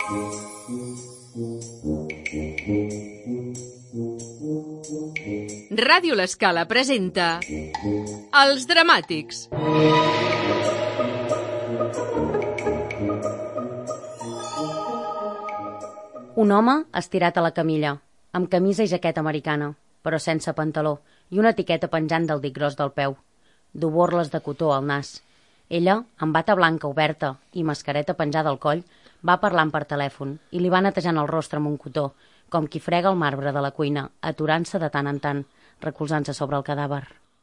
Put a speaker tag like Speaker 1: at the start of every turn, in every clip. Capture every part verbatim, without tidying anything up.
Speaker 1: Ràdio L'Escala presenta Els Dramàtics.
Speaker 2: Un home estirat a la camilla, amb camisa i jaqueta americana, però sense pantaló, i una etiqueta penjant del dit gros del peu. Du borles de cotó al nas. Ella, amb bata blanca oberta i mascareta penjada al coll, va parlant per telèfon i li va netejant el rostre amb un cotó, com qui frega el marbre de la cuina, aturant-se de tant en tant, recolzant-se sobre el cadàver.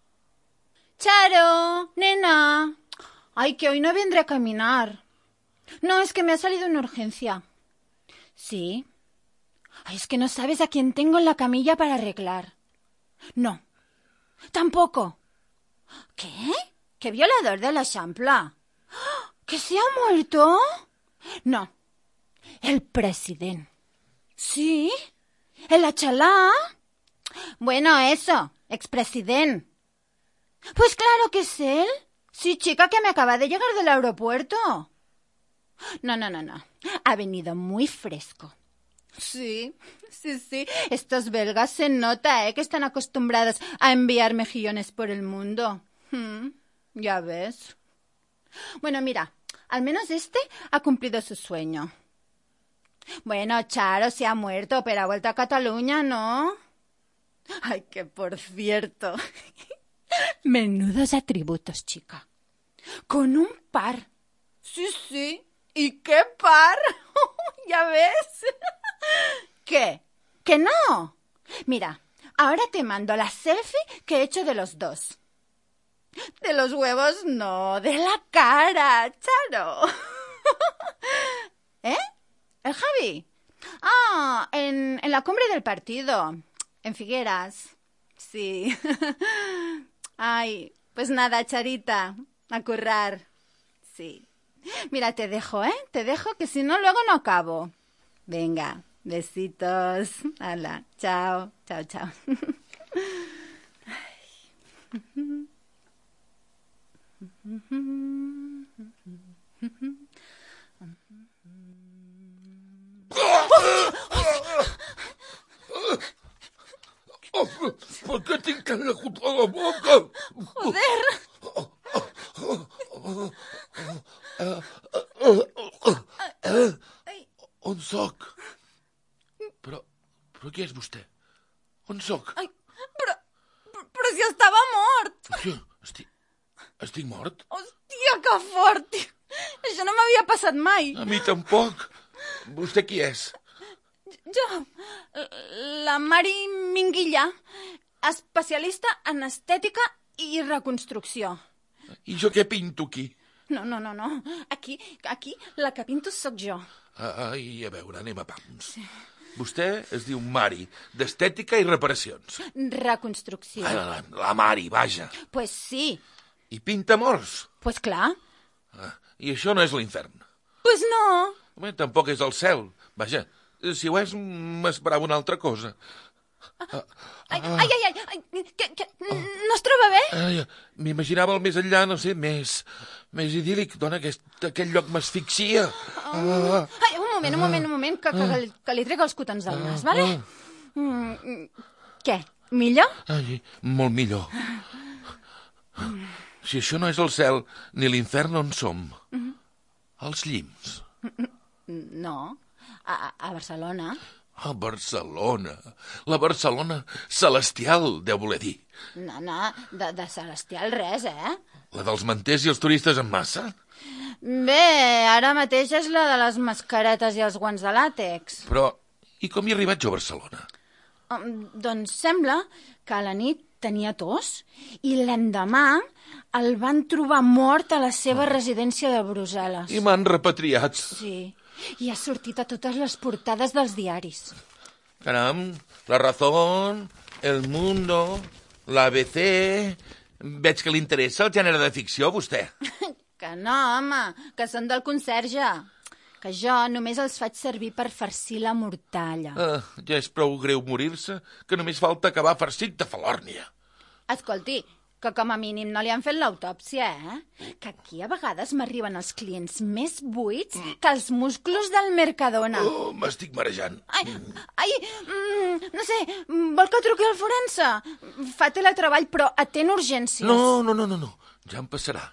Speaker 3: Charo, nena. Ay, que hoy no vendré a caminar. No, es que me ha salido una urgencia. ¿Sí? Ay, es que no sabes a quién tengo en la camilla para arreglar. No. Tampoco. ¿Qué? ¿Qué violador de la Champla? ¿Que se ha muerto? No. El presidente. ¿Sí? ¿El Achalá? Bueno, eso. Expresidente. Pues claro que es él. Sí, chica, que me acaba de llegar del aeropuerto. No, no, no, no. Ha venido muy fresco. Sí, sí, sí. Estos belgas se nota, ¿eh? Que están acostumbrados a enviar mejillones por el mundo. Hmm, ya ves. Bueno, mira, al menos este ha cumplido su sueño. Bueno, Charo se ha muerto, pero ha vuelto a Cataluña, ¿no? Ay, que por cierto. Menudos atributos, chica. Con un par. Sí, sí. ¿Y qué par? ¿Ya ves? ¿Qué? ¿Que no? Mira, ahora te mando la selfie que he hecho de los dos. De los huevos no, de la cara, Charo. ¿Eh? ¿El Javi? Ah, en, en la cumbre del partido, en Figueras. Sí. Ay, pues nada, Charita, a currar. Sí. Mira, te dejo, ¿eh? Te dejo, que si no, luego no acabo. Venga, besitos. Hala, chao, chao, chao.
Speaker 4: ¿Por qué te encargas junto a la boca?
Speaker 3: Joder.
Speaker 4: On soc? Però, però qui és vostè? On soc?
Speaker 3: Ai, però, però si estava mort.
Speaker 4: Hòstia, estic, estic mort?
Speaker 3: Hòstia, que fort, tio. Això no m'havia passat mai.
Speaker 4: A mi tampoc. Vostè qui és?
Speaker 3: Jo, la Mari Minguilla, especialista en estètica i reconstrucció.
Speaker 4: I jo què pinto aquí?
Speaker 3: No, no, no, no. Aquí, aquí, la que pinto sóc jo.
Speaker 4: Ai, a veure, anem a pams. Sí. Vostè es diu Mari, d'estètica i reparacions.
Speaker 3: Reconstrucció.
Speaker 4: Ah, la, la Mari, vaja.
Speaker 3: Pues sí.
Speaker 4: I pinta morts.
Speaker 3: Pues clar.
Speaker 4: Ah, I això no és l'infern.
Speaker 3: Pues no.
Speaker 4: Home, tampoc és el cel. Vaja, si ho és, m'esperava una altra cosa.
Speaker 3: Ah, ai, ai, ai, ai, ai, que, que, no es troba bé?
Speaker 4: Ai, m'imaginava el més enllà, no sé, més, més idíl·lic. Dona, aquest, aquest lloc m'asfixia.
Speaker 3: Ah. Ai, un moment, un moment, un moment, que, que, que, que li trec els cotons del nas, vale? Mm, què, millor?
Speaker 4: Ai, molt millor. Si això no és el cel ni l'infern, on som? Els llims.
Speaker 3: No, a, a Barcelona.
Speaker 4: A Barcelona. La Barcelona celestial, deu voler dir.
Speaker 3: No, no, de, de celestial res, eh?
Speaker 4: La dels manters i els turistes en massa?
Speaker 3: Bé, ara mateix és la de les mascaretes i els guants de làtex.
Speaker 4: Però, i com hi he arribat jo a Barcelona?
Speaker 3: Um, doncs sembla que a la nit tenia tos i l'endemà el van trobar mort a la seva oh. residència de Brussel·les.
Speaker 4: I m'han repatriat.
Speaker 3: Sí. I ha sortit a totes les portades dels diaris.
Speaker 4: Caram, La Razón, El Mundo, l'A B C... Veig que li interessa el gènere de ficció, a vostè.
Speaker 3: Que no, home, que són del conserge. Que jo només els faig servir per farcir la mortalla.
Speaker 4: Ah, ja és prou greu morir-se, que només falta acabar farcit de falòrnia.
Speaker 3: Escolti, que com a mínim no li han fet l'autòpsia, eh? Que aquí a vegades m'arriben els clients més buits que els musclos del Mercadona.
Speaker 4: Oh, m'estic marejant.
Speaker 3: Ai, ai, mm, no sé, vol que truqui al forense? Fa teletreball, però atén urgències.
Speaker 4: No, no, no, no, no. Ja em passarà.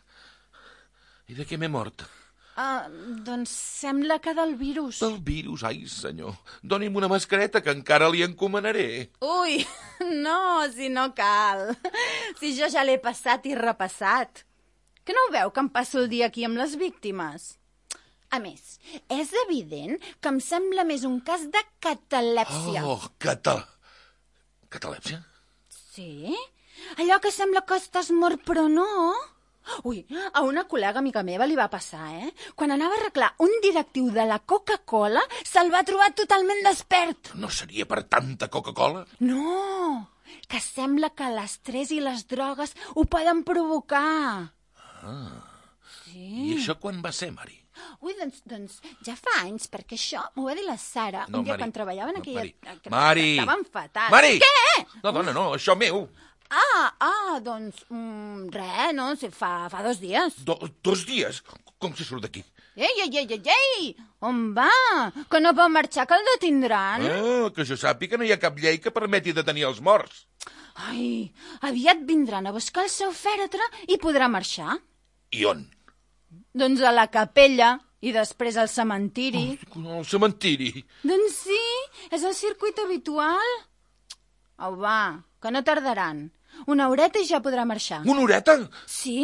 Speaker 4: I de què m'he mort?
Speaker 3: Uh, doncs sembla que del virus.
Speaker 4: Del virus, ai senyor. Doni'm una mascareta que encara li encomanaré.
Speaker 3: Ui, no, si no cal. Si jo ja l'he passat i repassat. Que no ho veu que em passo el dia aquí amb les víctimes? A més, és evident que em sembla més un cas de catalèpsia.
Speaker 4: Oh, catal... Catalèpsia?
Speaker 3: Sí? Allò que sembla que estàs mort però no... Ui, a una col·lega amiga meva li va passar, eh? Quan anava a arreglar un directiu de la Coca-Cola, se'l va trobar totalment despert.
Speaker 4: No seria per tanta Coca-Cola?
Speaker 3: No, que sembla que l'estrès i les drogues ho poden provocar.
Speaker 4: Ah,
Speaker 3: sí.
Speaker 4: I això quan va ser, Mari?
Speaker 3: Ui, doncs, doncs ja fa anys, perquè això m'ho va dir la Sara,
Speaker 4: No,
Speaker 3: un dia
Speaker 4: Mari.
Speaker 3: quan treballava en
Speaker 4: No,
Speaker 3: aquella...
Speaker 4: Mari.
Speaker 3: que
Speaker 4: Mari.
Speaker 3: Estaven fatal.
Speaker 4: Mari!
Speaker 3: Què?
Speaker 4: No, dona, no, això meu.
Speaker 3: Ah, ah, doncs, mm, res, no? Si fa, fa dos dies.
Speaker 4: Do, dos dies? Com se surt d'aquí?
Speaker 3: Ei, ei, ei, ei, ei! On va? Que no pot marxar, que el detindran?
Speaker 4: Ah, que jo sàpiga que no hi ha cap llei que permeti detenir els morts.
Speaker 3: Ai, aviat vindran a buscar el seu fèretre i podrà marxar.
Speaker 4: I on?
Speaker 3: Doncs a la capella i després al cementiri.
Speaker 4: Oh, al cementiri.
Speaker 3: Doncs sí, és el circuit habitual. Au, va, que no tardaran. Una horeta i ja podrà marxar.
Speaker 4: Una horeta?
Speaker 3: Sí?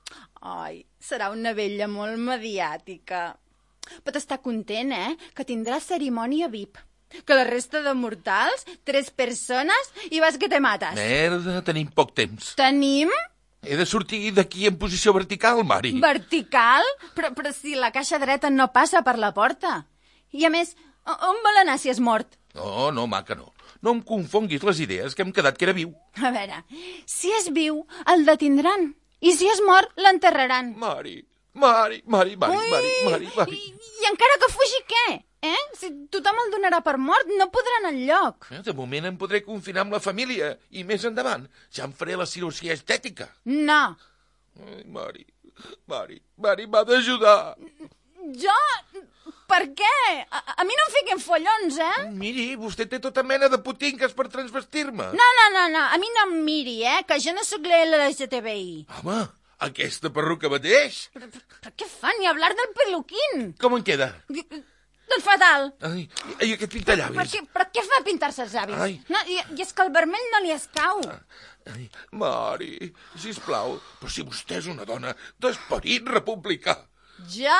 Speaker 3: Ai, serà una vella molt mediàtica. Pot estar content, eh? Que tindrà cerimònia V I P. Que la resta de mortals, tres persones, i vas que te mates.
Speaker 4: Merda, tenim poc temps.
Speaker 3: Tenim?
Speaker 4: He de sortir d'aquí en posició vertical, Mari.
Speaker 3: Vertical? Però, però si la caixa dreta no passa per la porta. I a més, on vol anar si és mort?
Speaker 4: No, no, maca, no. No em confonguis les idees, que hem quedat que era viu.
Speaker 3: A veure, si és viu, el detindran. I si és mort, l'enterraran.
Speaker 4: Mari, Mari, Mari, Mari,
Speaker 3: Ui,
Speaker 4: Mari, Mari, Mari.
Speaker 3: I, I encara que fugi, què? Eh? Si tothom el donarà per mort, no podrà anar enlloc.
Speaker 4: De moment em podré confinar amb la família i més endavant ja em faré la cirurgia estètica.
Speaker 3: No.
Speaker 4: Ai, Mari, Mari, Mari, m'ha d'ajudar.
Speaker 3: Jo? Per què? A, a mi no em fiquin follons, eh?
Speaker 4: Miri, vostè té tota mena de putinques per transvestir-me.
Speaker 3: No, no, no, no, a mi no em miri, eh? Que jo no sóc la L G T B I.
Speaker 4: Home, aquesta perruca mateix?
Speaker 3: Però, però, però què fa? Ni hablar del peluquín.
Speaker 4: Com en queda?
Speaker 3: Doncs fatal.
Speaker 4: Ai, i aquest pintallavis?
Speaker 3: Per què, però què fa pintar-se els llavis?
Speaker 4: Ai.
Speaker 3: No, i, I és que el vermell no li escau.
Speaker 4: Ai, Mari, sisplau, però si vostè és una dona d'esperit republicà.
Speaker 3: Jo?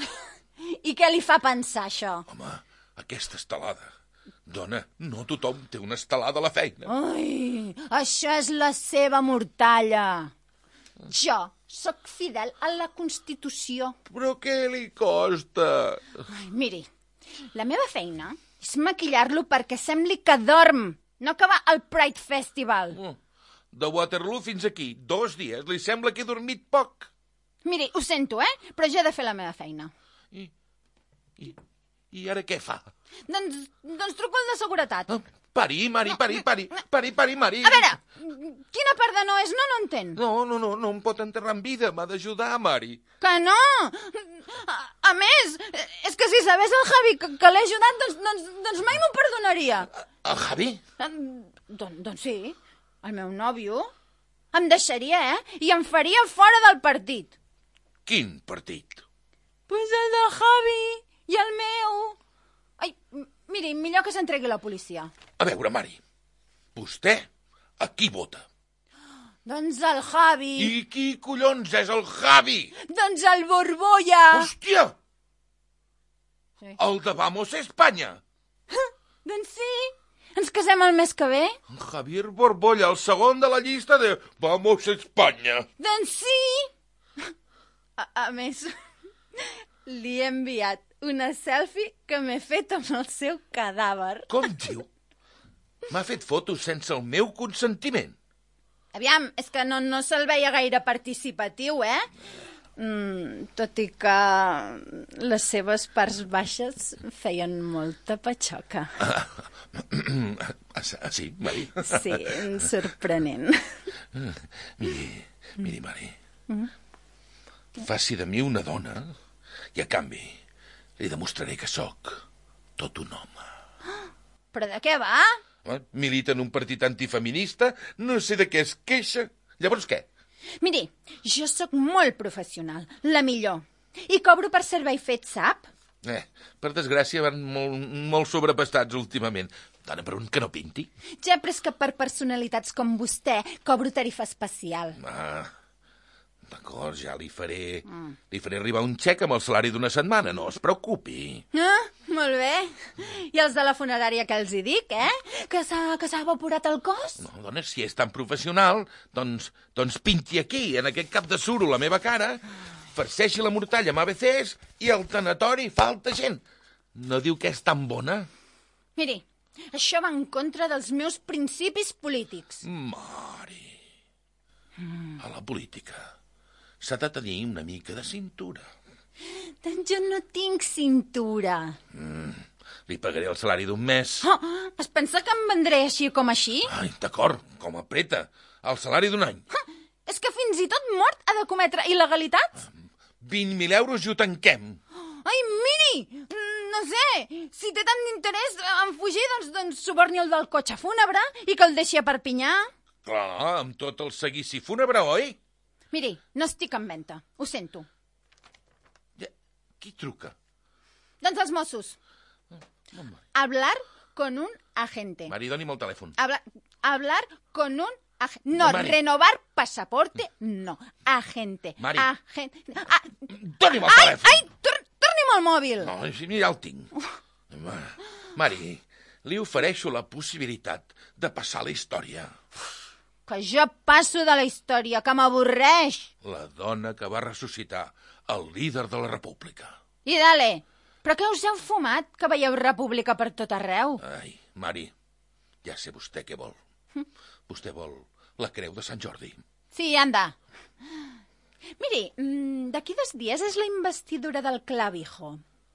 Speaker 3: I què li fa pensar, això?
Speaker 4: Home, aquesta estelada. Dona, no tothom té una estelada a la feina.
Speaker 3: Ai, això és la seva mortalla. Jo sóc fidel a la Constitució.
Speaker 4: Però què li costa?
Speaker 3: Ai, miri, la meva feina és maquillar-lo perquè sembli que dorm, no que va al Pride Festival.
Speaker 4: Oh, de Waterloo fins aquí, dos dies. Li sembla que he dormit poc?
Speaker 3: Miri, ho sento, eh? Però jo he de fer la meva feina.
Speaker 4: I, i, i ara què fa?
Speaker 3: Doncs, doncs truco al de seguretat.
Speaker 4: Ah, pari, Mari, pari, pari, pari, pari, Mari.
Speaker 3: A veure, quina part de no és no, no entenc.
Speaker 4: No, no, no, no em pot enterrar en vida. M'ha d'ajudar, Mari.
Speaker 3: Que no! A, a més, és que si sabés el Javi que, que l'he ajudat, doncs, doncs, doncs mai m'ho perdonaria.
Speaker 4: El Javi?
Speaker 3: Doncs, doncs sí, el meu nòvio. Em deixaria, eh? I em faria fora del partit.
Speaker 4: Quin partit?
Speaker 3: Pues el del Javi i el meu. Ai, miri, millor que s'entregui la policia.
Speaker 4: A veure, Mari, vostè a qui vota?
Speaker 3: Doncs el Javi.
Speaker 4: I qui collons és el Javi?
Speaker 3: Doncs el Borbolla.
Speaker 4: Hòstia!
Speaker 3: Sí.
Speaker 4: El de Vamos Espanya.
Speaker 3: Doncs sí, ens casem el mes que ve.
Speaker 4: Javier Borbolla, el segon de la llista de Vamos Espanya.
Speaker 3: Doncs sí. A, a més, li he enviat una selfie que m'he fet amb el seu cadàver.
Speaker 4: Com diu? M'ha fet fotos sense el meu consentiment.
Speaker 3: Aviam, és que no, no se'l veia gaire participatiu, eh? Mm, tot i que les seves parts baixes feien molta patxoca.
Speaker 4: Ah, ah, sí, Mari?
Speaker 3: Sí, sorprenent.
Speaker 4: Miri, miri, Mari. Faci de mi una dona i, a canvi, li demostraré que sóc tot un home.
Speaker 3: Però de què va?
Speaker 4: Milita en un partit antifeminista, no sé de què es queixa. Llavors què?
Speaker 3: Miri, jo sóc molt professional, la millor. I cobro per servei fet, sap?
Speaker 4: Eh, per desgràcia van molt, molt sobrepastats últimament. Dona per un que no pinti.
Speaker 3: Ja, però és que per personalitats com vostè cobro tarifa especial.
Speaker 4: Ah, d'acord, ja li faré... Mm. Li faré arribar un xec amb el salari d'una setmana, no es preocupi.
Speaker 3: Ah, molt bé. I els de la funerària que els hi dic, eh? Que s'ha que s'ha evaporat el cos?
Speaker 4: No, dona, si és tan professional, doncs, doncs pinti aquí, en aquest cap de suro, la meva cara, farceixi la mortalla amb A B Cs i al tanatori falta gent. No diu que és tan bona?
Speaker 3: Miri, això va en contra dels meus principis polítics.
Speaker 4: Mari, mm. a la política s'ha de tenir una mica de cintura.
Speaker 3: Doncs jo no tinc cintura.
Speaker 4: Mm, li pagaré el salari d'un mes.
Speaker 3: Oh, es pensa que em vendré així com així?
Speaker 4: Ai, d'acord, com apreta. El salari d'un any.
Speaker 3: Ah, és que fins i tot mort ha de cometre il·legalitats?
Speaker 4: vint mil euros i ho tanquem.
Speaker 3: Ai, miri, no sé, si té tant d'interès en fugir, doncs, doncs suborni el del cotxe fúnebre i que el deixi a Perpinyà.
Speaker 4: Clar, amb tot el seguici fúnebre, oi?
Speaker 3: Miri, no estic en venta, ho sento.
Speaker 4: Ja, qui truca?
Speaker 3: Doncs els Mossos.
Speaker 4: Oh,
Speaker 3: Hablar con un agente.
Speaker 4: Mari, doni'm el telèfon.
Speaker 3: Habla, hablar con un agente. No,
Speaker 4: Mari.
Speaker 3: Renovar pasaporte, no. Agente.
Speaker 4: Mari.
Speaker 3: Agente. Ah,
Speaker 4: Doni'm el
Speaker 3: ai,
Speaker 4: telèfon.
Speaker 3: ai, tor torni'm el mòbil.
Speaker 4: No, sí, ja el tinc. Mari, li ofereixo la possibilitat de passar la història.
Speaker 3: Que jo passo de la història, que m'avorreix.
Speaker 4: La dona que va ressuscitar el líder de la república.
Speaker 3: I dale, però què us heu fumat, que veieu república per tot arreu?
Speaker 4: Ai, Mari, ja sé vostè què vol. Vostè vol la creu de Sant Jordi.
Speaker 3: Sí, anda. Miri, d'aquí dos dies és la investidura del Clavijo.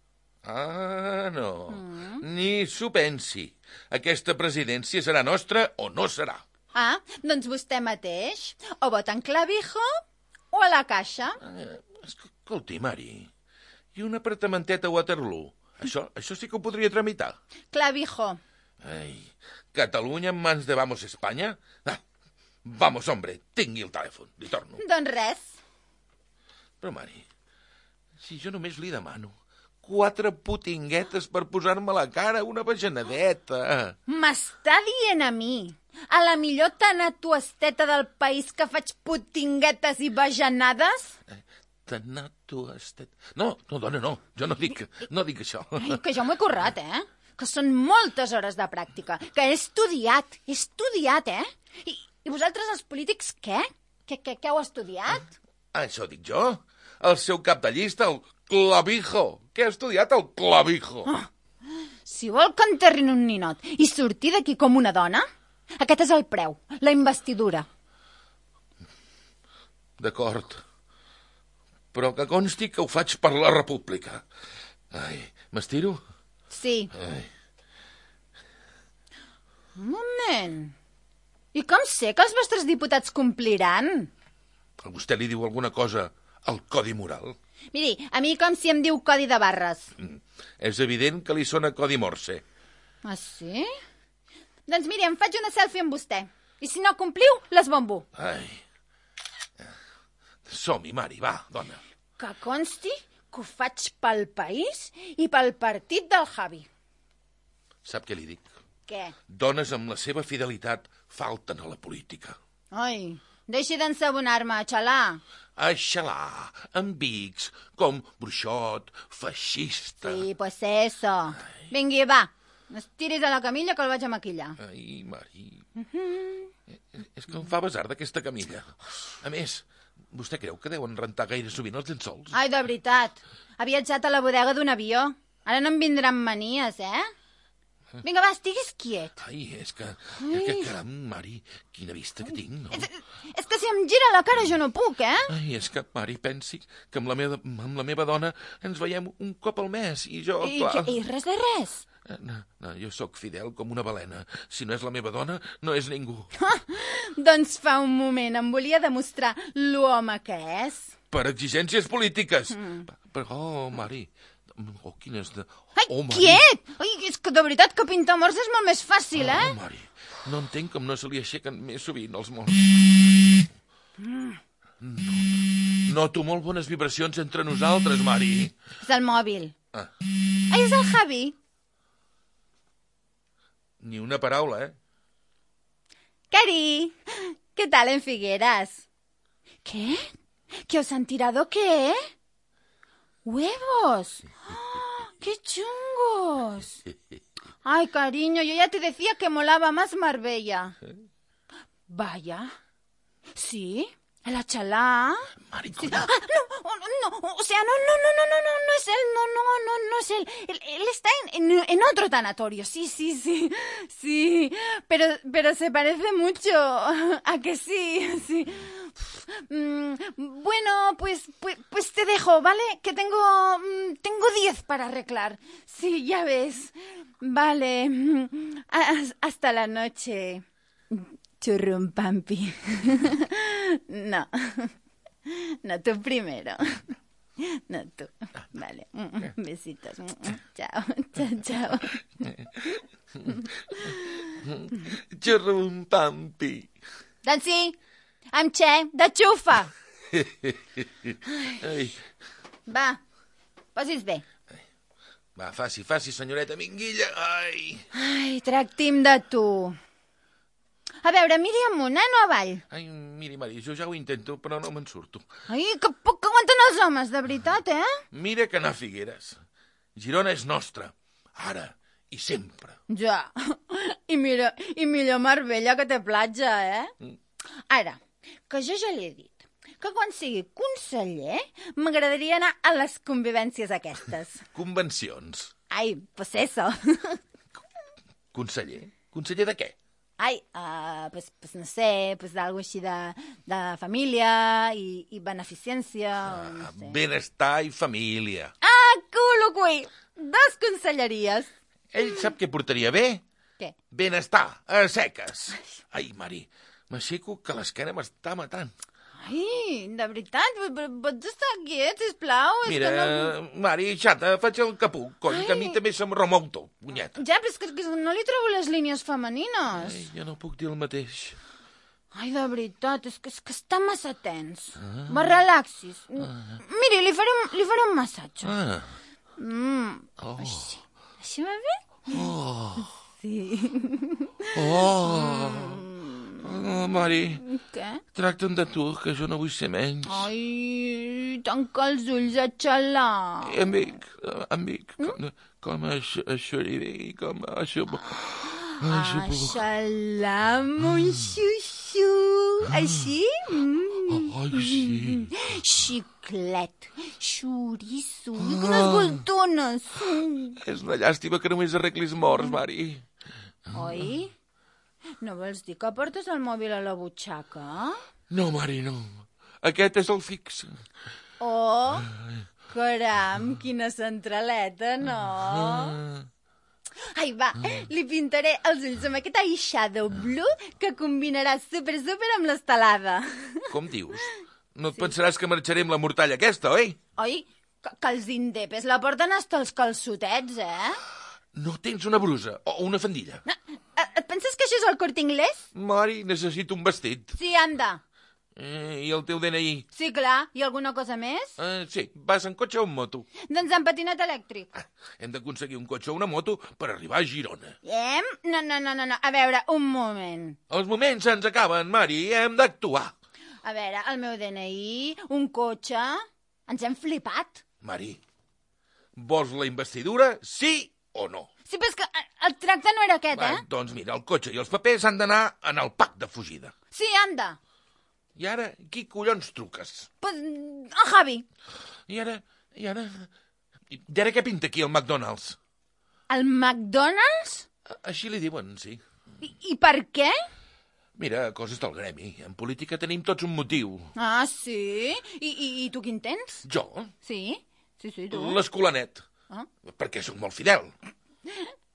Speaker 4: Ah, no. Mm. Ni s'ho pensi. Aquesta presidència serà nostra o no serà.
Speaker 3: Ah, doncs vostè mateix. O vota en Clavijo o a la Caixa.
Speaker 4: Eh, escolti, Mari, i un apartamentet a Waterloo? Això, això sí que ho podria tramitar.
Speaker 3: Clavijo.
Speaker 4: Ai, Catalunya en mans de Vamos Espanya? Ah, vamos, hombre, tingui el telèfon, li torno.
Speaker 3: Doncs res.
Speaker 4: Però, Mari, si jo només li demano quatre putinguetes per posar-me a la cara una bajanadeta.
Speaker 3: M'està dient a mi, a la millor tanatuesteta del país, que faig putinguetes i bajanades?
Speaker 4: Eh, tanatuesteta... No, no, dona, no, jo no dic, no dic això.
Speaker 3: Ai, que jo m'ho he currat, eh? Que són moltes hores de pràctica, que he estudiat, he estudiat, eh? I, i vosaltres, els polítics, què? Què, què, què heu estudiat?
Speaker 4: Ah, això dic jo? El seu cap de llista, el Clavijo. Què ha estudiat el Clavijo?
Speaker 3: Oh, si vol que enterrin un ninot i sortir d'aquí com una dona, aquest és el preu, la investidura.
Speaker 4: D'acord. Però que consti que ho faig per la república. Ai, m'estiro?
Speaker 3: Sí.
Speaker 4: Ai.
Speaker 3: Un moment. I com sé que els vostres diputats compliran?
Speaker 4: A vostè li diu alguna cosa al codi moral?
Speaker 3: Miri, a mi com si em diu codi de barres.
Speaker 4: Mm. És evident que li sona codi morse.
Speaker 3: Ah, sí? Doncs miri, em faig una selfie amb vostè. I si no compliu, les bombo.
Speaker 4: Ai. Som-hi, Mari, va, dona.
Speaker 3: Que consti que ho faig pel país i pel partit del Javi.
Speaker 4: Sap què li dic?
Speaker 3: Què?
Speaker 4: Dones amb la seva fidelitat falten a la política.
Speaker 3: Ai, deixi d'ensabonar-me, xalà.
Speaker 4: Aixalà, amb bics, com bruixot, feixista...
Speaker 3: Sí, pues eso. Vingui, va, estiris a la camilla que el vaig a maquillar.
Speaker 4: Ai, Mari... Uh -huh. És que em fa besar d'aquesta camilla. A més, vostè creu que deuen rentar gaire sovint els llençols?
Speaker 3: Ai, de veritat. Ha viatjat a la bodega d'un avió. Ara no em vindran manies, eh? Vinga, va, estiguis quiet.
Speaker 4: Ai, és que... És que, caram, Mari, quina vista que tinc, no?
Speaker 3: És, és que si em gira la cara jo no puc, eh?
Speaker 4: Ai, és que, Mari, pensi que amb la meva, amb la meva dona ens veiem un cop al mes i jo,
Speaker 3: I,
Speaker 4: clar...
Speaker 3: I res de res?
Speaker 4: No, no, jo sóc fidel com una balena. Si no és la meva dona, no és ningú.
Speaker 3: Doncs fa un moment em volia demostrar l'home que és.
Speaker 4: Per exigències polítiques. Mm. Però, oh, Mari... Oh, quines de...
Speaker 3: Ai,
Speaker 4: oh,
Speaker 3: quiet! Ai, és que de veritat que pintar morts és molt més fàcil, eh?
Speaker 4: Oh, Mari, no entenc com no se li aixequen més sovint els morts. Mm. No. Noto molt bones vibracions entre nosaltres, Mari.
Speaker 3: És el mòbil.
Speaker 4: Ah.
Speaker 3: Ai, és el Javi.
Speaker 4: Ni una paraula, eh?
Speaker 3: Cari, ¿qué tal en Figueras? ¿Qué? ¿Que os han tirado qué? ¡Huevos! ¡Oh, ¡qué chungos! Ay, cariño, yo ya te decía que molaba más Marbella. Vaya. ¿Sí? ¿El Achalá?
Speaker 4: Maricón.
Speaker 3: Sí. Ah, no, no, o sea, no, no, no, no, no, no, no es él, no, no, no, no es él. Él, él está en, en, en otro tanatorio, sí, sí, sí, sí, pero, pero se parece mucho, ¿a que sí? Sí. Mm, bueno, pues, pues, pues te dejo, ¿vale? Que tengo, mm, tengo diez para arreglar. Sí, ya ves. Vale. Hasta la noche. Churrumpampi. No. No, tú primero. No, tú. Vale. Besitos. Chao. Chao, chao.
Speaker 4: Churrumpampi.
Speaker 3: Doncs sí, amb xe, de xufa.
Speaker 4: Ai.
Speaker 3: Va, posis bé.
Speaker 4: Va, faci, faci, senyoreta Minguilla. Ai.
Speaker 3: Ai, tracti'm de tu. A veure, miri amunt, eh, no avall.
Speaker 4: Ai, miri, Mari, jo ja ho intento, però no me'n surto.
Speaker 3: Ai, que poc que aguanten els homes, de veritat, eh?
Speaker 4: Mira que anar a Figueres. Girona és nostra, ara i sempre.
Speaker 3: Ja. I mira, i millor Marbella que té platja, eh? Ara, que jo ja li he dit que quan sigui conseller m'agradaria anar a les convivències aquestes.
Speaker 4: Convencions.
Speaker 3: Ai, pues eso.
Speaker 4: Conseller? Conseller de què?
Speaker 3: Ai, uh, pues, pues no sé, pues d'algo així de, de família i, i beneficència.
Speaker 4: Ah,
Speaker 3: no sé.
Speaker 4: Benestar i família.
Speaker 3: Ah, culo, cui! Dos conselleries.
Speaker 4: Ell sap què portaria bé?
Speaker 3: Què?
Speaker 4: Benestar, a seques. Ai, Mari, m'aixeco que l'esquena m'està matant.
Speaker 3: Ai, de veritat, pots estar quiet, sisplau? És
Speaker 4: Mira,
Speaker 3: que no...
Speaker 4: Mari, xata, faig el que puc, cony,
Speaker 3: Ai.
Speaker 4: que a mi també se'm remou tot, punyeta.
Speaker 3: Ja, però és que, que no li trobo les línies femenines.
Speaker 4: Ai, ja no puc dir el mateix.
Speaker 3: Ai, de veritat, és que, és que està massa tens. Ah. Va, relaxis. Ah. Miri, li faré, un- li faré un massatge.
Speaker 4: Ah,
Speaker 3: Mm,
Speaker 4: oh,
Speaker 3: així. Així va bé?
Speaker 4: oh,
Speaker 3: Sí.
Speaker 4: oh, oh, Mari,
Speaker 3: Què?
Speaker 4: tracta'n de tu, que jo no vull ser menys.
Speaker 3: Ai, tanca els ulls a xalar.
Speaker 4: Amic, amic, com, com això, això li digui, com això...
Speaker 3: A xalar, mon xuxu. Així? Mm.
Speaker 4: Ai, sí.
Speaker 3: Xiclet, xoriço, i unes voltones. Mm.
Speaker 4: És una llàstima que només arreglis morts, Mari.
Speaker 3: Oi? No vols dir que portes el mòbil a la butxaca?
Speaker 4: No, Mari, no. Aquest és el fix.
Speaker 3: Oh, caram, quina centraleta, no? Ai, va, li pintaré els ulls amb aquest eyeshadow blue que combinarà super, super amb l'estelada.
Speaker 4: Com dius? No et pensaràs que marxaré amb la mortalla aquesta, oi?
Speaker 3: Oi, que, que els indepes la porten hasta els calçotets, eh?
Speaker 4: No tens una brusa o una fandilla?
Speaker 3: No, et penses que això és el Corte Inglés?
Speaker 4: Mari, necessito un vestit.
Speaker 3: Sí, anda.
Speaker 4: Eh, I el teu D N I?
Speaker 3: Sí, clar. I alguna cosa més?
Speaker 4: Eh, sí, vas en cotxe o en moto?
Speaker 3: Doncs en patinet elèctric.
Speaker 4: Ah, hem d'aconseguir un cotxe o una moto per arribar a Girona.
Speaker 3: Hem? No, no, no, no, no. A veure, un moment.
Speaker 4: Els moments se'ns acaben, Mari, i hem d'actuar.
Speaker 3: A veure, el meu D N I, un cotxe... Ens hem flipat.
Speaker 4: Mari, vols la investidura, sí o no?
Speaker 3: Sí, però és que el tracte no era aquest,
Speaker 4: Va,
Speaker 3: eh?
Speaker 4: doncs mira, el cotxe i els papers han d'anar en el pack de fugida.
Speaker 3: Sí, anda.
Speaker 4: I ara, qui collons truques?
Speaker 3: Pues, el Javi.
Speaker 4: I ara, i ara... I ara què pinta aquí el McDonald's?
Speaker 3: El McDonald's?
Speaker 4: A- Així li diuen, sí.
Speaker 3: I, i per què?
Speaker 4: Mira, coses del gremi. En política tenim tots un motiu.
Speaker 3: Ah, sí? I, i, i tu quin tens?
Speaker 4: Jo,
Speaker 3: Sí? Sí, sí, tu.
Speaker 4: l'escolanet.
Speaker 3: Ah.
Speaker 4: Perquè sóc molt fidel.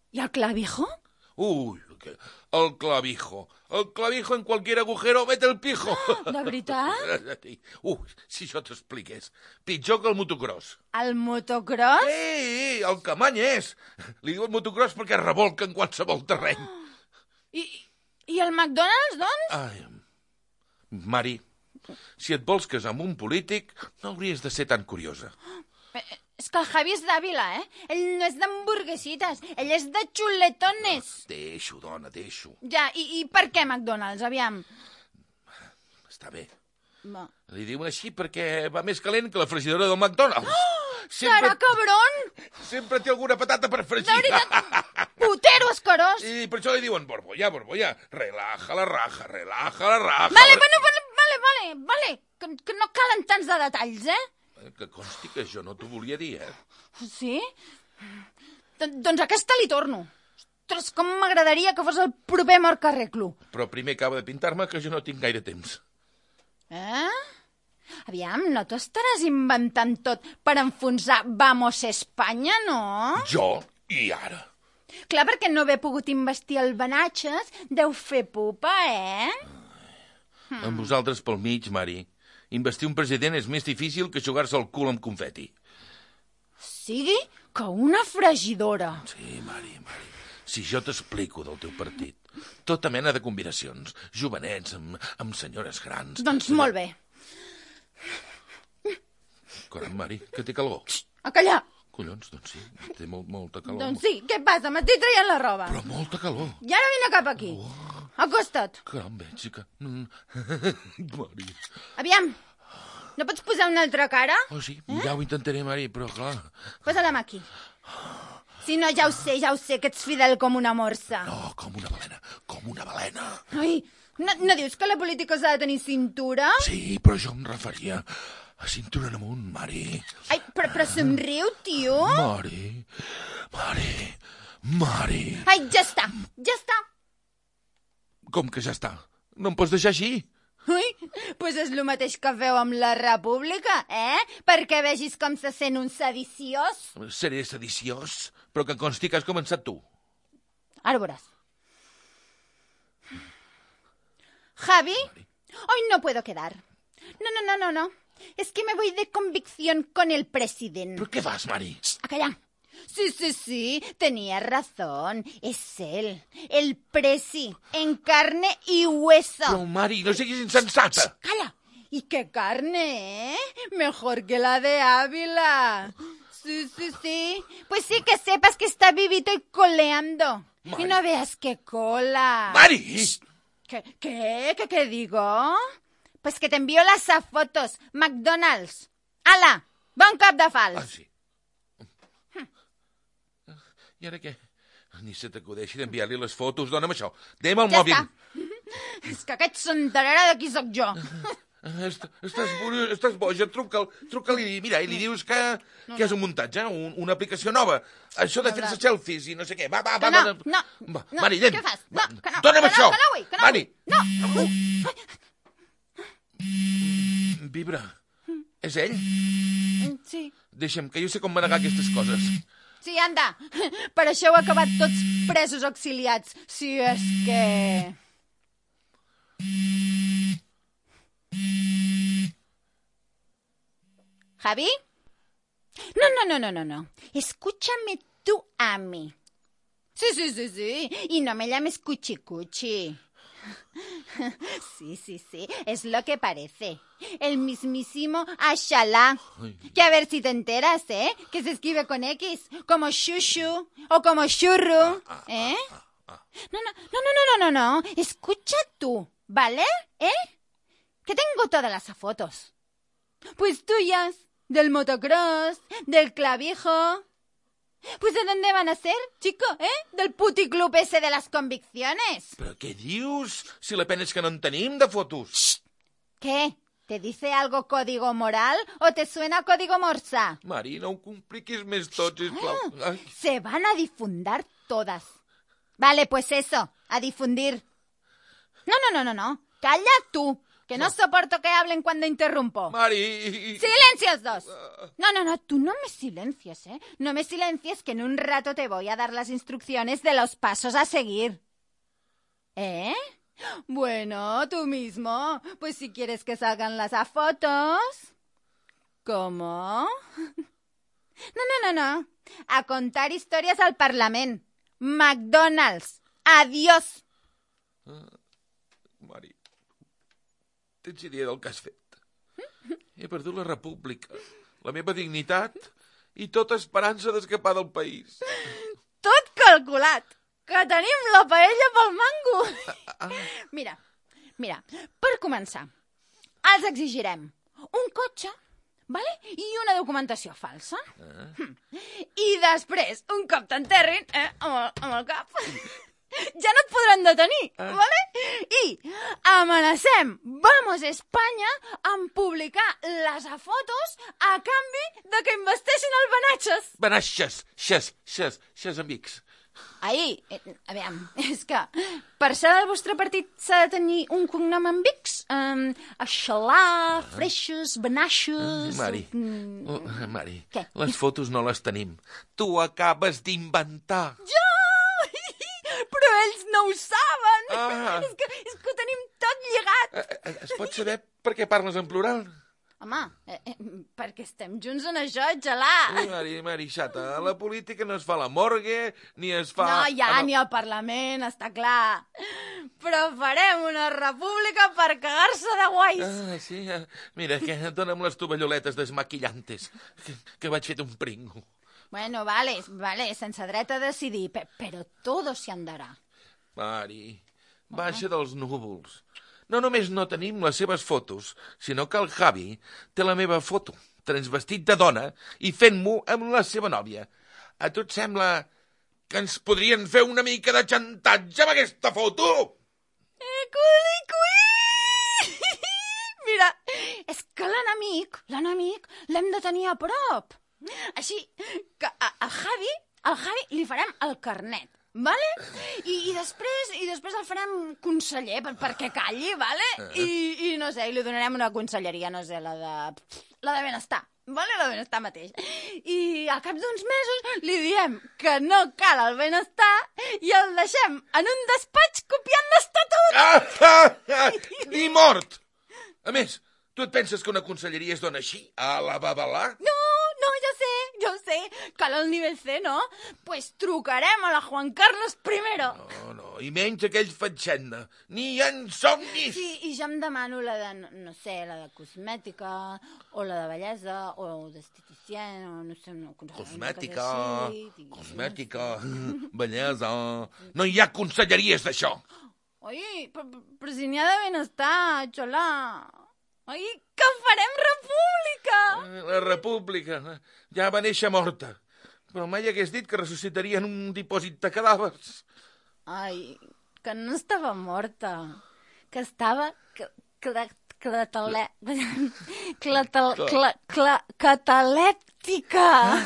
Speaker 3: ¿Y el clavijo?
Speaker 4: Uy, que- el clavijo. El clavijo en cualquier agujero mete el pijo.
Speaker 3: De veritat?
Speaker 4: Uy, si això t'expliqués. Pitjor que el motocross.
Speaker 3: El motocross?
Speaker 4: Ei, el camany és. Li diuen motocross perquè revolca en qualsevol terreny.
Speaker 3: I, I el McDonald's, doncs?
Speaker 4: Ai, Mari, si et vols casar amb un polític, no hauries de ser tan curiosa.
Speaker 3: Eh, És que el Javi és d'Àvila, eh? Ell no és d'hamburguesites, ell és de xuletones.
Speaker 4: Deixo, dona, deixo.
Speaker 3: Ja, i, i per què McDonald's, aviam?
Speaker 4: Està bé.
Speaker 3: Va.
Speaker 4: Li diuen així perquè va més calent que la fregidora del McDonald's.
Speaker 3: Oh,
Speaker 4: Sempre,
Speaker 3: serà cabron?
Speaker 4: sempre té alguna patata per fregir.
Speaker 3: De veritat, putero escarós.
Speaker 4: I per això li diuen borbolla, borbolla. Relaja la raja, relaja la raja.
Speaker 3: Vale, bueno, vale, vale, vale, vale. Que, que no calen tants de detalls, eh?
Speaker 4: Que consti que jo no t'ho volia dir, eh?
Speaker 3: Sí? D doncs aquesta li torno. Ostres, com m'agradaria que fos el proper mort que arreglo.
Speaker 4: Però primer acaba de pintar-me que jo no tinc gaire temps.
Speaker 3: Eh? Aviam, no t'ho estaràs inventant tot per enfonsar Vamos Espanya, no?
Speaker 4: Jo? I ara?
Speaker 3: Clar, perquè no haver pogut investir el Benatges deu fer pupa, eh?
Speaker 4: Mm. Amb vosaltres pel mig, Mari. Investir un president és més difícil que jugar-se el cul amb confeti.
Speaker 3: Sigui que una fregidora.
Speaker 4: Sí, Mari, Mari. Si jo t'explico del teu partit, tota mena de combinacions, jovenets amb, amb senyores grans...
Speaker 3: Doncs molt bé.
Speaker 4: Caram, Mari, que té calor.
Speaker 3: A callar.
Speaker 4: Collons, doncs sí, té molt, molta calor.
Speaker 3: Doncs sí, què passa? M'estic traient la roba.
Speaker 4: Però molta calor.
Speaker 3: I ara vine cap aquí.
Speaker 4: Oh.
Speaker 3: Acosta't.
Speaker 4: Caram, veig que... Mm. Mari...
Speaker 3: Aviam, no pots posar una altra cara?
Speaker 4: Oh, sí, eh? Ja ho intentaré, Mari, però clar...
Speaker 3: Posa-la aquí. Si no, ja ho sé, ja ho sé, que ets fidel com una morsa.
Speaker 4: No, com una balena, com una balena.
Speaker 3: Ai, no, no dius que la política s'ha de tenir cintura?
Speaker 4: Sí, però jo em referia a cintura en amunt, Mari.
Speaker 3: Ai, però, però somriu, tio.
Speaker 4: Mari, Mari, Mari...
Speaker 3: Ai, ja està, ja està.
Speaker 4: Com que ja està? No em pots deixar així?
Speaker 3: Ui, pues és el mateix que feu amb la república, eh? Perquè vegis com se sent un sediciós.
Speaker 4: Seré sediciós, però que consti que has començat tu.
Speaker 3: Ara veuràs. Javi, hoy no puedo quedar. No, no, no, no, no. Es que me voy de convicción con el presidente.
Speaker 4: Però què fas, Mari?
Speaker 3: A callar. Sí, sí, sí, tenía razón. Es él, el presi, en carne y hueso.
Speaker 4: Però, Mari, no siguis insensata.
Speaker 3: ¡Calla! ¿Y qué carne, eh? Mejor que la de Ávila. Sí, sí, sí. Pues sí que sepas que está vivito y coleando.
Speaker 4: Mari.
Speaker 3: Y no veas qué cola.
Speaker 4: Mari!
Speaker 3: ¿Qué, qué, qué, qué digo? Pues que te envío las fotos. McDonald's. ¡Hala! Bon cop de fals.
Speaker 4: Ah, sí. I ara què? Ni se t'acudeixi d'enviar-li les fotos. Dóna'm això. Dema el
Speaker 3: Ja
Speaker 4: mòbil.
Speaker 3: està. És que aquest s'enterarà de qui sóc jo.
Speaker 4: Est estàs, estàs boja, truca'l, truca-li, mira, i li dius que, no, que és un muntatge, un, una aplicació nova. Això de fer-se selfies i no sé què. Va, va,
Speaker 3: Que
Speaker 4: va.
Speaker 3: no,
Speaker 4: va,
Speaker 3: no,
Speaker 4: va.
Speaker 3: no.
Speaker 4: Mari, anem.
Speaker 3: Què fas? No, que no.
Speaker 4: Dóna'm
Speaker 3: que
Speaker 4: això.
Speaker 3: No, que no vull, que no
Speaker 4: Mari.
Speaker 3: vull.
Speaker 4: No. Vibra. És ell?
Speaker 3: Sí.
Speaker 4: Deixa'm, que jo sé com manegar aquestes coses.
Speaker 3: Sí, anda. Per això heu acabat tots presos auxiliats. Si és que... ¿Javi? No, no, no, no, no, no. Escúchame tú a mí. Sí, sí, sí, sí. Y no me llames cuchi cuchi. Sí, sí, sí. Es lo que parece. El mismísimo Ashalá. Que a ver si te enteras, ¿eh? Que se escribe con X. Como Shushu o como Shurru. ¿Eh? No, no, no, no, no, no, no. Escucha tú, ¿vale? ¿Eh? Que tengo todas las fotos. Pues tuyas. Del motocross, del clavijo. Pues ¿de dónde van a ser, chico, eh? Del puticlub ese de las convicciones.
Speaker 4: Però què dius? Si la pena és que no en tenim de fotos.
Speaker 3: ¿Qué? ¿Te dice algo código moral o te suena código morsa?
Speaker 4: Mari, no ho compliquis més tot, sisplau. Ai.
Speaker 3: Se van a difundir todas. Vale, pues eso, a difundir. No, no, no, no, no. Calla tú. que no soporto que hablen cuando interrumpo.
Speaker 4: Mari...
Speaker 3: ¡Silencios dos! No, no, no, tú no me silencies, ¿eh? No me silencies, que en un rato te voy a dar las instrucciones de los pasos a seguir. ¿Eh? Bueno, tú mismo. Pues si quieres que salgan las a fotos... ¿Cómo? No, no, no, no. A contar historias al Parlament. McDonald's. Adiós.
Speaker 4: Uh, Mari, tens idea del que has fet? He perdut la república, la meva dignitat i tota esperança d'escapar del país.
Speaker 3: Tot calculat, que tenim la paella pel mango.
Speaker 4: Ah, ah.
Speaker 3: Mira, mira, per començar, els exigirem un cotxe, vale? I una documentació falsa. Ah. I després, un cop t'enterrin, eh, amb, el, amb el cap, ja no et podran detenir, ah. vale? I amenacem Vamos Espanya amb publicar les fotos a canvi de que investeixin el Benatges.
Speaker 4: Benatges, xes, xes, xes amics.
Speaker 3: Ai, eh, aviam, és que per ser del vostre partit s'ha de tenir un cognom amb X? Um, Aixalà, Freixes, Benaixes...
Speaker 4: Mari,
Speaker 3: mm...
Speaker 4: oh, Mari,
Speaker 3: Què?
Speaker 4: Les fotos no les tenim. Tu acabes d'inventar.
Speaker 3: Jo! Però ells no ho saben.
Speaker 4: Ah.
Speaker 3: És, que, és que ho tenim tot lligat.
Speaker 4: Eh, es pot saber per què parles en plural?
Speaker 3: Home, eh, eh, perquè estem junts en això, Xalà.
Speaker 4: Ui, Mari, Mari, xata, a la política no es fa la morgue, ni es fa...
Speaker 3: No, ja,
Speaker 4: Ah,
Speaker 3: ni al Parlament, està clar. Però farem una república per cagar-se de guais.
Speaker 4: Ah, sí, ah, mira, que dona'm les tovalloletes desmaquillantes, que, que vaig fet un pringo.
Speaker 3: Bueno, vale, vale, sense dret a decidir, pe però todo se andarà.
Speaker 4: Mari, baixa dels núvols. No només no tenim les seves fotos, sinó que el Javi té la meva foto, transvestit de dona i fent-m'ho amb la seva nòvia. A tu et sembla que ens podrien fer una mica de xantatge amb aquesta foto?
Speaker 3: Eh, culi, cui! Mira, és que l'enemic, l'enemic, l'hem de tenir a prop. Així que a, a Javi, al Javi li farem el carnet, vale? I, i, després, i després el farem conseller per, perquè calli, vale? I, i no sé, i li donarem una conselleria, no sé, la de, la de benestar, vale? La de benestar mateix. I al cap d'uns mesos li diem que no cal el benestar i el deixem en un despatx copiant l'Estatut.
Speaker 4: Ah, ah, ah, ni mort! A més, tu et penses que una conselleria es dona així, a la babalà?
Speaker 3: No, no, ja sé, ja ho sé. Cal el nivell C, no? Pues trucarem a la Juan Carlos primero.
Speaker 4: No, no, i menys aquell fatxenda. Ni en somnis!
Speaker 3: Sí, i ja em demano la de, no, no sé, la de cosmètica, o la de bellesa, o d'esteticien, o no sé... No,
Speaker 4: Cosmètica,
Speaker 3: així,
Speaker 4: cosmètica, bellesa... No hi ha conselleries d'això!
Speaker 3: Oi, però, però si n'hi ha de benestar, xolà. Oi, que farem república!
Speaker 4: La república ja va néixer morta, però mai hagués dit que ressuscitaria en un dipòsit de cadàvers.
Speaker 3: Ai, que no estava morta, que estava... catalèptica.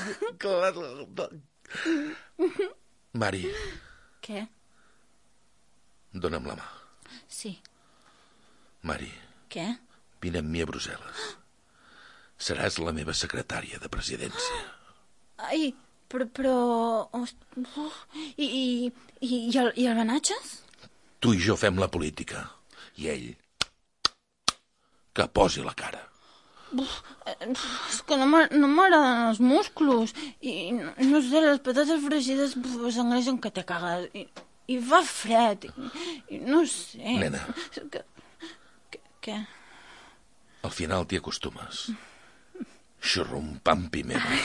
Speaker 4: Mari.
Speaker 3: Què?
Speaker 4: Dóna'm la mà.
Speaker 3: Sí.
Speaker 4: Mari.
Speaker 3: Què?
Speaker 4: Vine amb mi a Brussel·les. Seràs la meva secretària de presidència.
Speaker 3: Ai, però... però... I, i, i, i, el, i el Benatges?
Speaker 4: Tu i jo fem la política. I ell... que posi la cara.
Speaker 3: Uf, és que no m'agraden els musclos. I no, no sé, les patates fregides s'engreixen que te cagues. I, i fa fred. I, i no sé...
Speaker 4: Nena.
Speaker 3: Que, que, què?
Speaker 4: Al final t'hi acostumes. Xurrumpampi meva.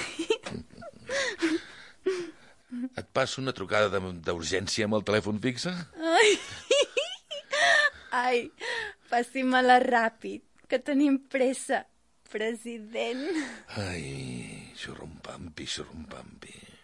Speaker 4: Et passo una trucada d'urgència amb el telèfon fixe?
Speaker 3: Ai, ai, passi-me-la ràpid, que tenim pressa, president.
Speaker 4: Ai, xurrumpampi, xurrumpampi.